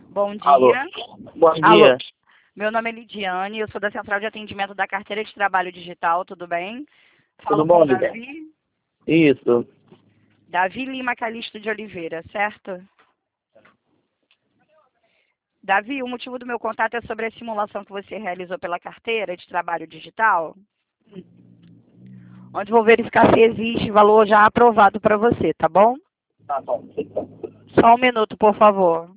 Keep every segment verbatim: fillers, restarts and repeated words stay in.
Bom Alô. dia. Bom Alô. dia. Meu nome é Lidiane, eu sou da Central de Atendimento da Carteira de Trabalho Digital, tudo bem? Tudo Falo bom, com Lidiane? Davi. Isso. Davi Lima Calixto de Oliveira, certo? Davi, o motivo do meu contato é sobre a simulação que você realizou pela Carteira de Trabalho Digital, onde vou verificar se existe valor já aprovado para você, tá bom? Tá bom. Só um minuto, por favor.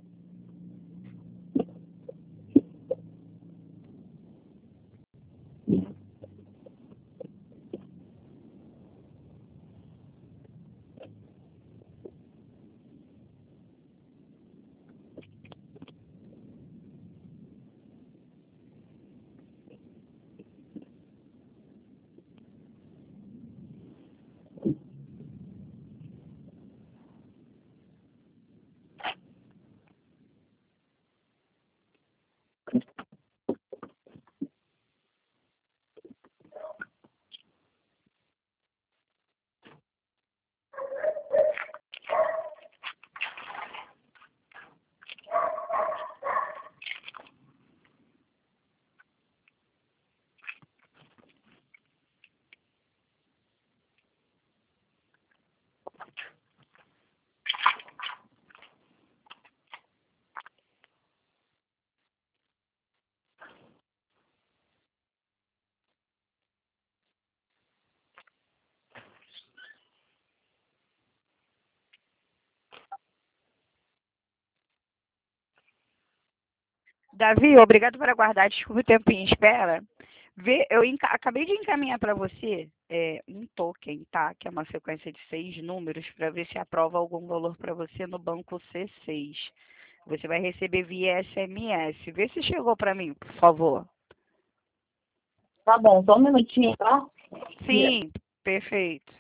Davi, obrigado por aguardar. Desculpe o tempo em espera. Vê, eu enca- acabei de encaminhar para você é, um token, tá? Que é uma sequência de seis números para ver se aprova algum valor para você no banco C seis. Você vai receber via S M S. Vê se chegou para mim, por favor. Tá bom, só um minutinho, tá? Sim, perfeito.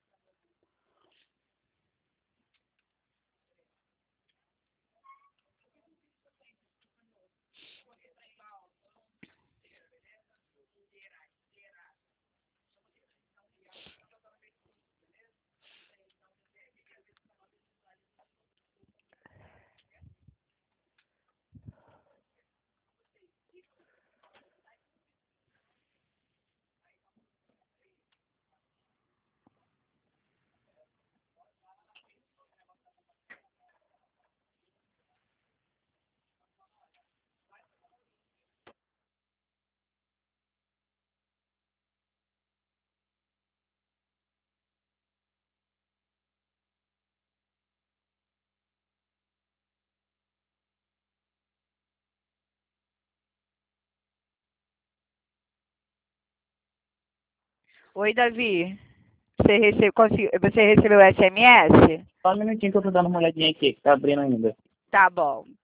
Oi, Davi. Você, rece... consegui- você recebeu o S M S? Só um minutinho que eu tô dando uma olhadinha aqui, que tá abrindo ainda. Tá bom.